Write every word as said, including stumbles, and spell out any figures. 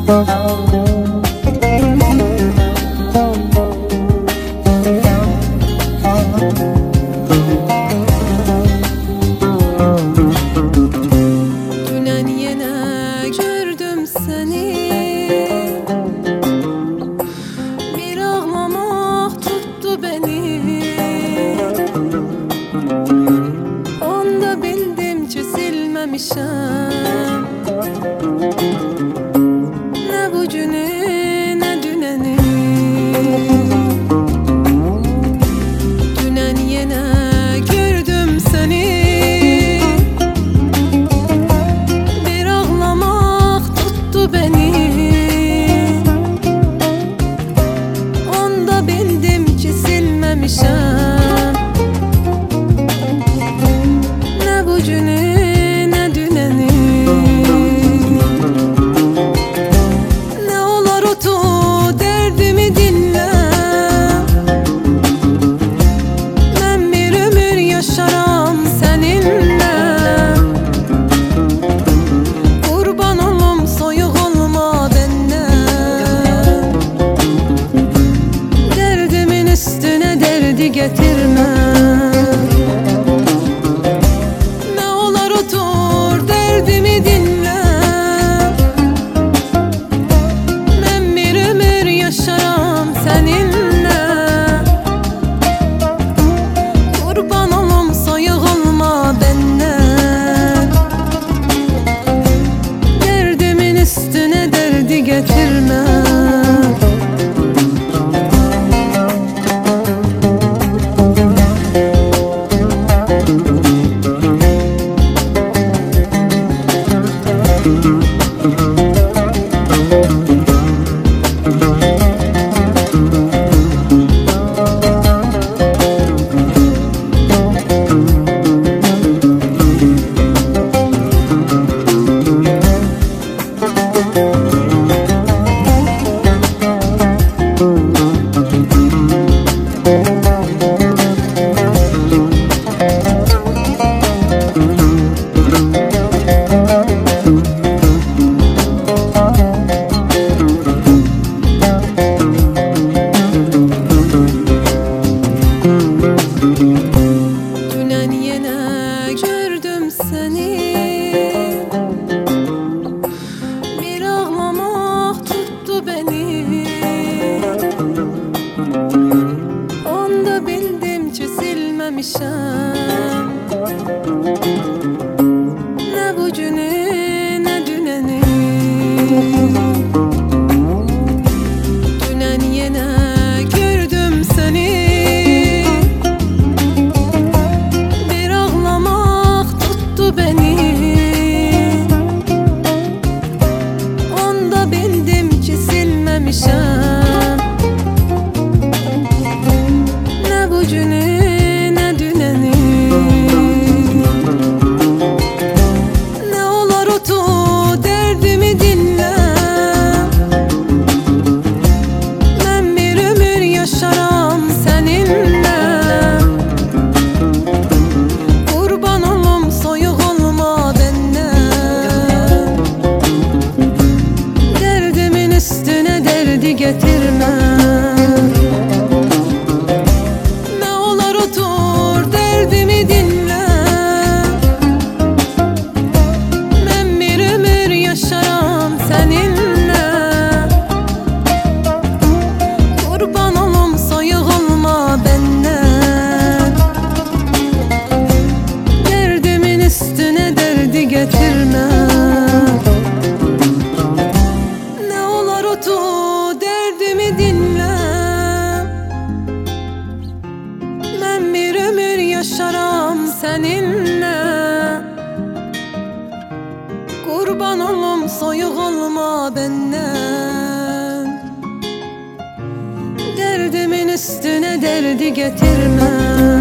Dünen yine gördüm seni, bir ağlamak tuttu beni. Onda bildim ki silmemişim ne bugünü ne düneni. Dünen yine gördüm seni, bir ağlamak tuttu beni. Onda bildim ki silmemişim ne bugünü ne düneni. Ne olar otur derdimi dinle, ben bir ömür yaşaram seninle. Kurban olum soyuq olma benden, derdimin üstüne derdi getirme. Ne olar otur derdimi dinle, ben bir ömür yaşaram seninle. Kurban olum soyuq olma benden, derdimin üstüne derdi getirme. Dünen yine gördüm seni, bir ağlamak tuttu beni. Onda bildim ki silmemişim ne bugünü ne düneni. Dünen yine gördüm seni, bir ağlamak tuttu beni. Onda bildim ki silmemişim ne bugünü ne düneni. Ne olar otur derdimi dinle, ben bir ömür yaşaram seninle. Kurban olum soyuq olma benden, derdimin üstüne derdi getirme. Ne olar otur derdimi dinle, ben bir ömür yaşaram seninle. Kurban olum soyuq olma benden, derdimin üstüne derdi getirme. Ne olar otur derdimi dinle, ben bir ömür yaşaram seninle. Kurban olum soyuq olma benden, derdimin üstüne derdi getirme.